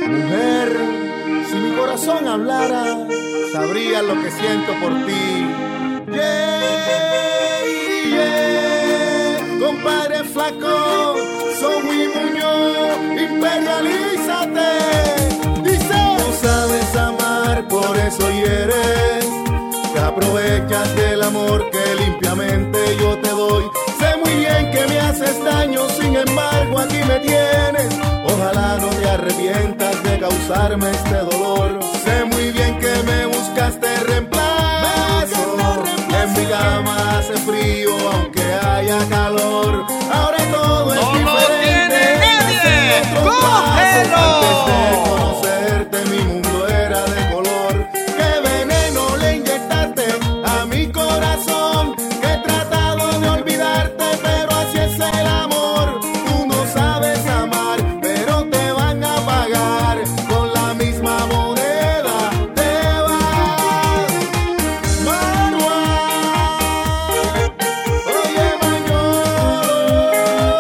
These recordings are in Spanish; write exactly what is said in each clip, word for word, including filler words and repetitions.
Mujer, si mi corazón hablara, sabría lo que siento por ti. Yeah, yeah, compadre flaco, soy muy Muñoz, imperialízate. Dice, no sabes amar, por eso hieres. Te aprovechas del amor que limpiamente yo te doy. Sé muy bien que me haces daño, sin embargo aquí me tienes. Ojalá no te arrepientas de causarme este dolor. Sé muy bien que me buscaste reemplazo. En mi cama hace frío aunque haya calor. Ahora todo es ¡No diferente. lo tiene nadie! ¡Cógelo! Antes de conocerte mi mundo era de color. Qué veneno le inyectaste a mi corazón. Que he tratado de olvidarte, pero así es el amor. Tú no sabes amar, pero te van a pagar con la misma moneda. Te vas, Manuel. Oye, Mañolo,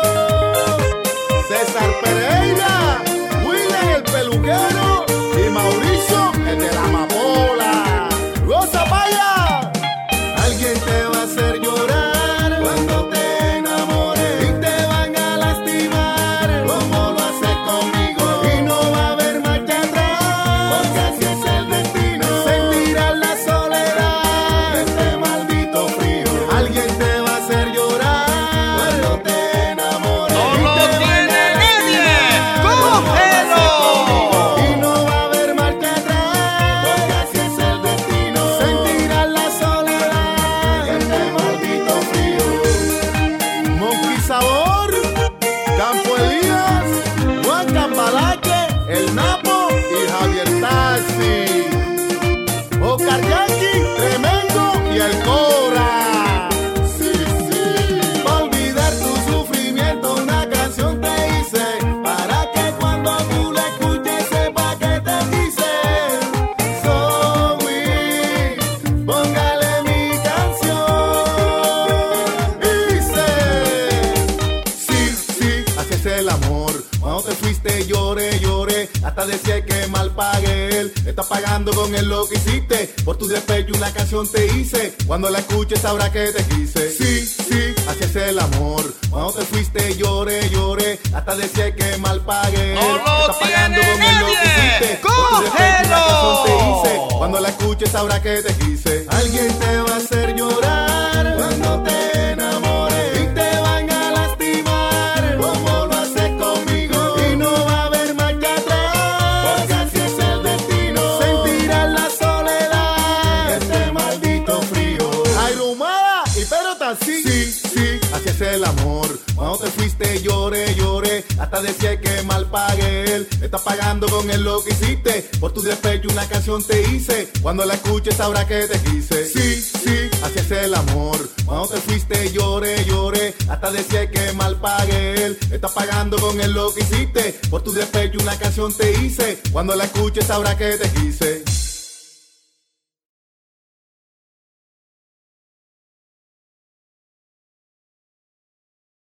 César Pereira, William el peluquero y Mauricio el de la amapola. ¡Goza vaya! Alguien te va a hacer llorar cuando te enamores y te van a lastimar como lo haces conmigo, y no va a haber marcha atrás porque así es el destino. Sentirás la soledad de este maldito frío. Alguien te va a hacer llorar cuando te enamores. ¡No y lo te van tiene a nadie! lastimar como lo haces ¡Cógelo! conmigo, y no va a haber marcha atrás porque así es el destino. Sentirás la soledad de este maldito frío. Monkey Sabor, Campo Elías, Juan Cambalache, El Napo y Javier Taxi. Oscar Yankee, Tremendo y El Cora. Sí, sí. Pa' olvidar tu sufrimiento una canción te hice, para que cuando tú la escuches sepa que te dice. Zoe, póngale mi canción. Dice, sí, sí, así es el amor. Cuando te fuiste lloré, lloré, hasta decía que mal pagué él. Estás pagando con él lo que hiciste. Por tu despecho una canción te hice. Cuando la escuches sabrás que te quise. Sí, sí, así es el amor. Cuando te fuiste lloré, lloré, hasta decía que mal pagué él. ¡No lo Estás pagando tiene con él lo que nadie! hiciste. Por tu despecho una canción te ¡Cógelo! hice. Cuando la escuches sabrás que te quise. Alguien te va a hacer llorar cuando te enamores y te van a lastimar como lo haces conmigo, y no va a haber marcha atrás porque así es el destino. Sentirás la soledad de este maldito frío. Ayrumada y pero Taxi. Sí, sí, así es el amor. Cuando te fuiste lloré, lloré, hasta decía que mal pagué él. Estás pagando con él lo que hiciste. Por tu despecho una canción te hice. Cuando la escuches sabrás que te quise. Sí, sí, así es el amor. Cuando te fuiste lloré, lloré, hasta decía que mal pagué él. Estás pagando con él lo que hiciste. Por tu despecho una canción te hice. Cuando la escuches sabrás que te quise.